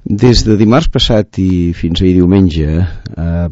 Des de dimarts passat i fins ahir diumenge, a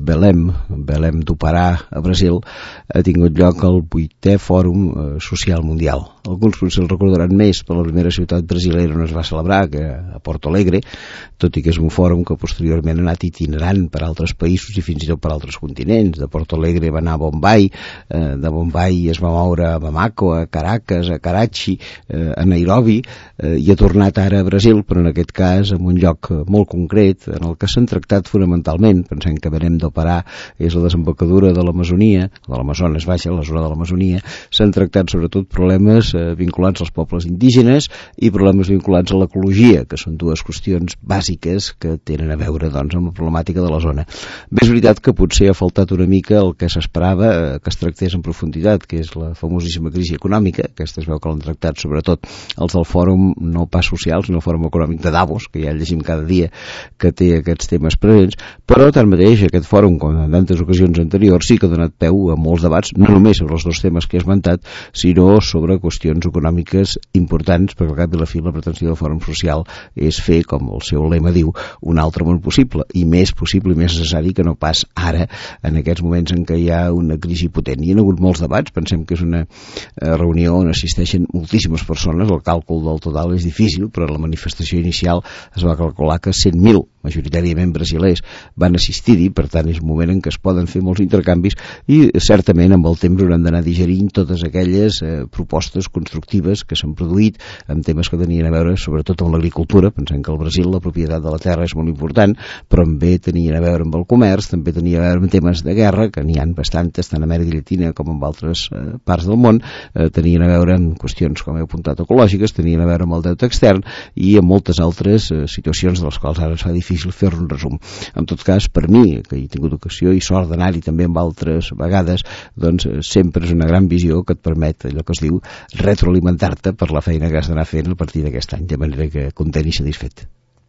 Belém do Pará, a Brasil, ha tingut lloc el 8è Fòrum Social Mundial. Alguns potser el recordaran més per la primera ciutat brasilera on es va celebrar, que a Porto Alegre, tot i que és un fòrum que posteriorment ha anat itinerant per altres països i fins i tot per altres continents. De Porto Alegre va anar a Bombay, de Bombay es va moure a Bamako, a Caracas, a Karachi, a Nairobi, i ha tornat ara a Brasil, però en aquest cas en un lloc molt concret, en el que s'han tractat fonamentalment, pensem que Belém do Pará és la desembocadura de l'Amazonia, de l'Amazones, vaja, la zona de l'Amazonia, s'han tractat sobretot problemes vinculats als pobles indígenes i problemes vinculats a l'ecologia, que són dues qüestions bàsiques que tenen a veure doncs, amb la problemàtica de la zona. Bé, és veritat que potser ha faltat una mica el que s'esperava que es tractés en profunditat, que és la famosíssima crisi econòmica. Aquesta es veu que l'han tractat sobretot els del fòrum, no pas social, sinó el fòrum econòmic de Davos, que ja llegim cada dia que té aquests temes presents, però tanmateix aquest fòrum, com en tantes ocasions anteriors, sí que ha donat peu a molts debats, no només sobre els dos temes que he esmentat, sinó sobre qüestions econòmiques importants, perquè al cap i la fi la pretensió del fòrum social és fer, com el seu lema diu, un altre món possible, i més possible i més necessari que no pas ara, en aquests moments en què hi ha una crisi potent. Hi ha hagut molts debats, pensem que és una reunió on assisteixen moltíssimes persones, el càlcul del total és difícil, però la manifestació inicial es va calcular que 100.000, majoritàriament brasilers, van assistir-hi, per tant és un moment en què es poden fer molts intercanvis i certament amb el temps hauran d'anar digerint totes aquelles propostes constructives que s'han produït en temes que tenien a veure sobretot amb l'agricultura. Pensem que al Brasil la propietat de la terra és molt important, però també tenien a veure amb el comerç, també tenia a veure amb temes de guerra, que n'hi ha bastantes, tant a Amèrica Llatina com en altres parts del món, tenien a veure amb qüestions, com he apuntat, ecològiques, tenien a veure amb el deute extern i amb moltes altres situacions de les quals ara es fa difícil fer-ne un resum. En tot cas, per mi, que he tingut ocasió i sort d'anar-hi també amb altres vegades, doncs sempre és una gran visió que et permet, allò que es diu, retroalimentar-te per la feina que has d'anar fent a partir d'aquest any, de manera que content i satisfet.